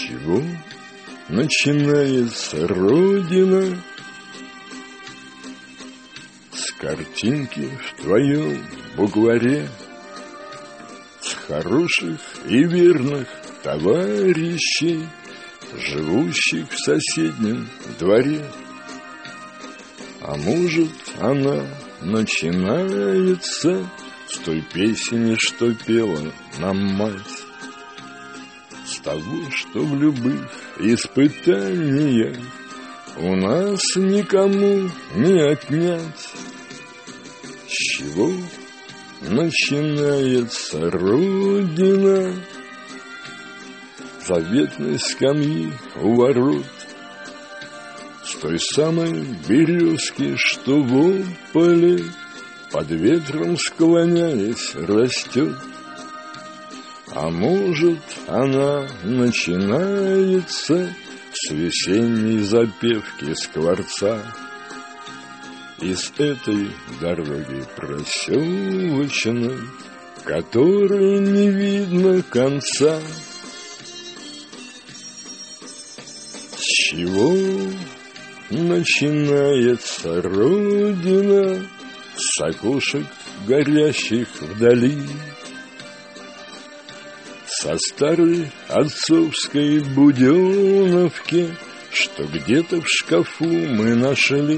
чего начинается Родина? С картинки в твоем букваре, с хороших и верных товарищей, живущих в соседнем дворе. А может, она начинается с той песни, что пела нам мать, с того, что в любых испытаниях у нас никому не отнять. С чего начинается Родина? Заветной скамьи у ворот, с той самой березки, что в поле под ветром склоняясь растет. А может, она начинается с весенней запевки скворца, из этой дороги проселочной, которой не видно конца. С чего начинается Родина? С окошек, горящих вдали, со старой отцовской буденовки, что где-то в шкафу мы нашли.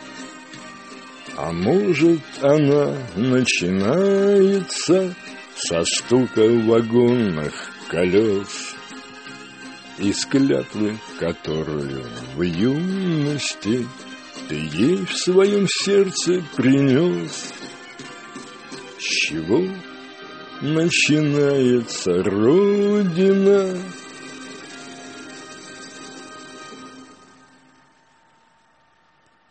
А может, она начинается со стука вагонных колес, из клятвы, которую в юности ты ей в своем сердце принес. С чего начинается Родина?